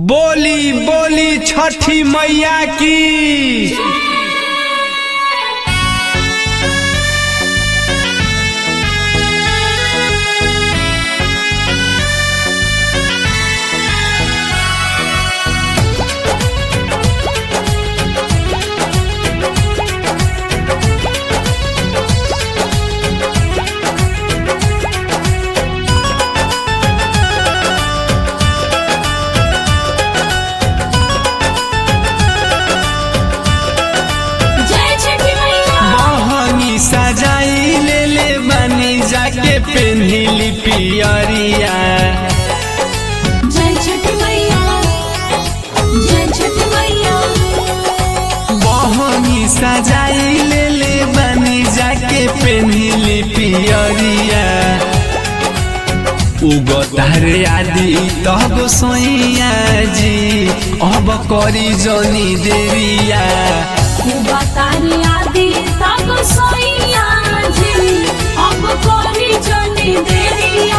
बोली बोली छठी मैया की। सजाई ले ले बनी जाके पेन्हिली पियरिया। जय छठी मैया, जय छठी मैया। बहनी सजाई ले ले बनी जाके पेन्हिली पियरिया। उगतारे आदि तब सोइया जी अब करी जनी देरिया। उगतारे आदि तब सोइया जी अब करी जनी देरिया।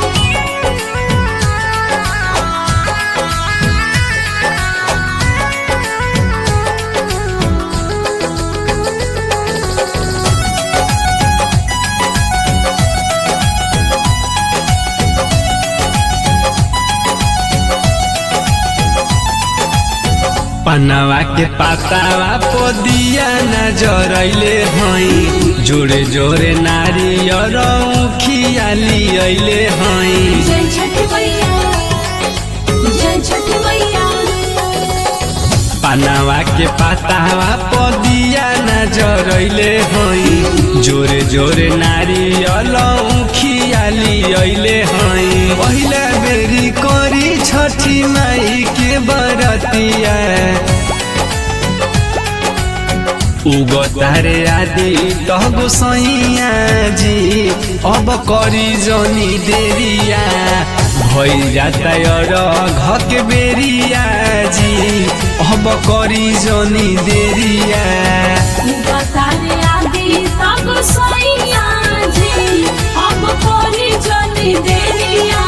पनवा के पातावा पोदिया न जरैले हई। जोरे जोरे नारियर खियाली अइले हई। जय छठी मैया, जय छठी मैया। पनवा के पातावा पोदिया न जरैले हई। जोरे जोरे नारियल खियाली अइले हई। पहिला बेरी करी छठी माई के बरतिया। उगतारे आदि तब सैया जी अब करी जनी देरिया। भइल जाता घके बेरिया जी अब करी जनी देरिया। उगतारे आदि तब सोइया जी अब करी जनी देरिया।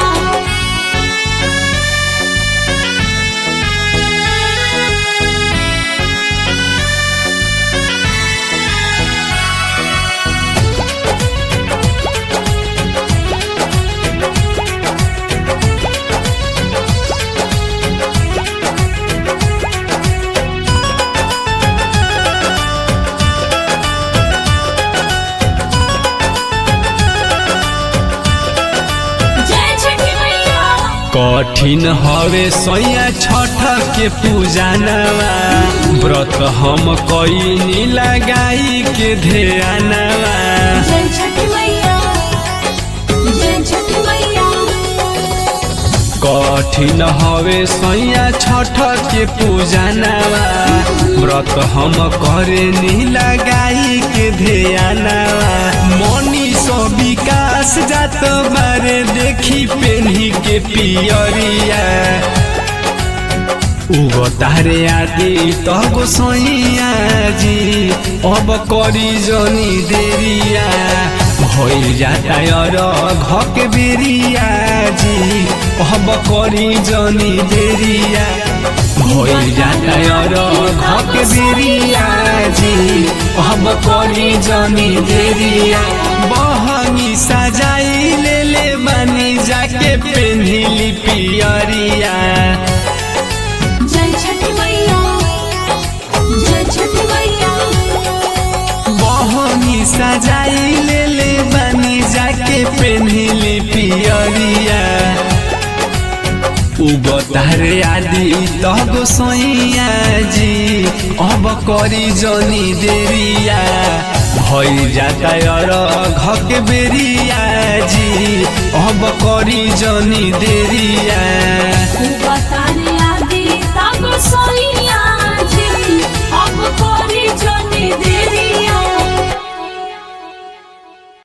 कठिन हवे सैया छठ के पूजनवा। व्रत हम कईनी लगाई के ध्यानवा। जय छठी मैया, जय छठी मैया। कठिन हवे सैया छठ के पूजनवा। व्रत हम करेनी लगाई के ध्यानवा। मनी सो विकास जात बारे देखी पेन्ही के पियरिया। उगतारे आदि तब सोइया जी अब करी जनी देरिया। भइल जाता घके बेरिया जी अब करी जनी देरिया। भइल जाता घके बेरिया जी अब करी जनी देरिया। बहनी सजाई ले ले बनी जाके पेन्हिली पियरिया। जय छठी मैया, जय छठी मैया। बहनी सजाई ले ले बनी जाके पेन्हिली पियरिया। उगतारे आदि तब सोइया जी अब करी जनी देरिया। भइल जाता घके बेरिया जी अब करी जनी देरिया।